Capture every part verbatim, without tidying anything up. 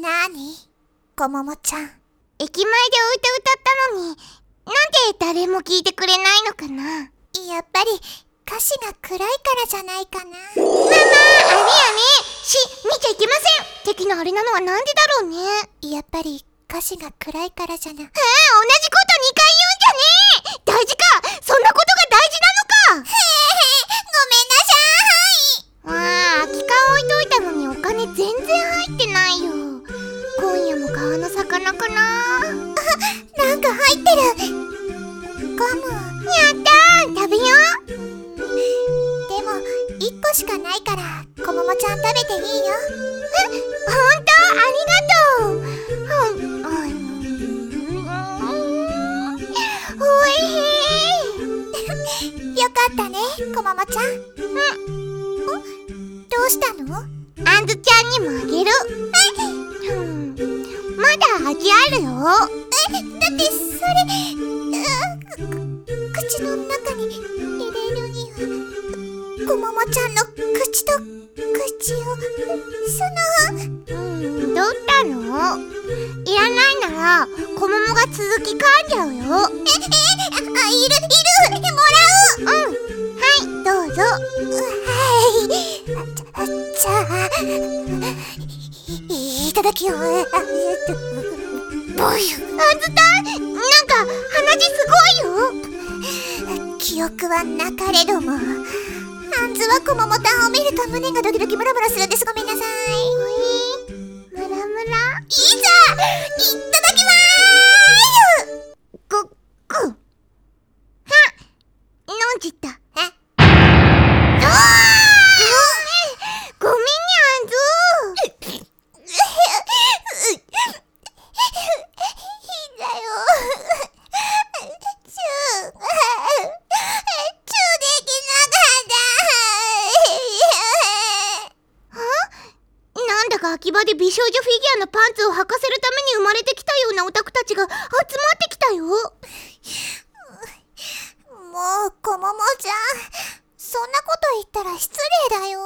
なーに、こももちゃん。 駅前でお歌歌ったのに、なんで誰も聞いてくれないのかな。 やっぱり歌詞が暗いからじゃないかな。ママ、あれやめし、見ちゃいけません。敵のあれなのはなんでだろうね。 やっぱり歌詞が暗いからじゃな。えー、同じことにかい言うんじゃねえ。大事か、そんなことが大事なのか。へへへ、ごめんなさーい。 ああ、空き缶置いといたのにお金全然入ってないよ。今夜も川の魚かな。 なんか入ってる。ガム。 やったー、食べよう。 でもいっこしかないから、こももちゃん食べていいよ。 え、ほんと？ありがとう。ほん、あおいしい。 よかったね、こももちゃん。 うん。 どうしたの？ あんずちゃんにもあげる。え、うん、まだ味あるよ。 え、だってそれ、口の中に入れるには、こももちゃんの口と口を、その… うん、どうったの？いらないなら、こももが続き噛んじゃうよ。え、え、 あ、いる、いる、もらう。 うん、はい、どうぞ。 はい、じゃあ、い、いただきよ。ボユ。 あずた、なんか鼻血すごいよ。 記憶はなかれども、あんずはこももたんを見ると胸がドキドキムラムラするんです。ごめんなさい。 ムラムラ。 いざ、いただきまーす。 ご、ご。は、飲んじった。 え？ ごめんね、あんず。 だよ。チュー、チューできなかった。 なんだか秋葉で美少女フィギュアのパンツを履かせるために生まれてきたようなオタクたちが集まってきたよ。 もう、こももちゃん、そんなこと言ったら失礼だよ。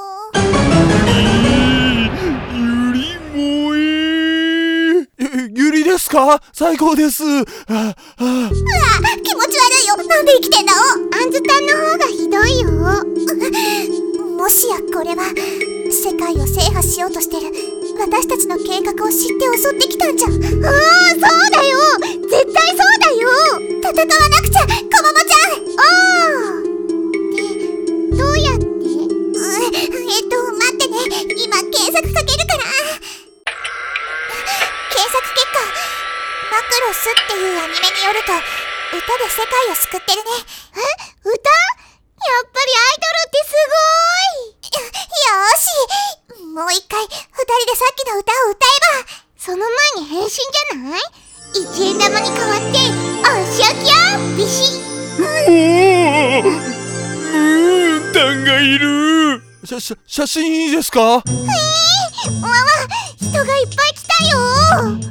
ゆりもえゆりですか？最高です。ああ、 うわ、気持ち悪いよ。なんで生きてんだ。 あんずたんの方がひどいよ。 もしやこれは世界を制覇しようとしてる私たちの計画を知って襲ってきたんじゃ。ああ、 そうだよ。絶対そうだよ。 戦わなくちゃ、こももちゃん。 ああ。で、どうやって？ うえっと待ってね、今検索かけるから。検索結果、マクロスっていうアニメによると歌で世界を救ってるね。 え、歌？やっぱりアイドルってすごい。 よ、よーし、もう一回二人でさっきの歌を歌えば。 その前に変身じゃない？一円玉に変わっておしゃきゃービシッ。 おお、ムーンタンがいる。しゃ、しゃ、写真いいですか？ えー、わわ、人がいっぱい来たよ。 こももち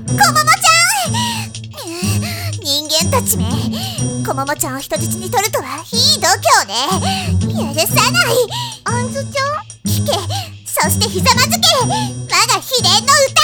ゃん、人間たちめ、こももちゃんを人質に取るとはひどきょうね。許さない。 あんずちゃん？ 聞け、そしてひざまずけ。我が秘伝の歌。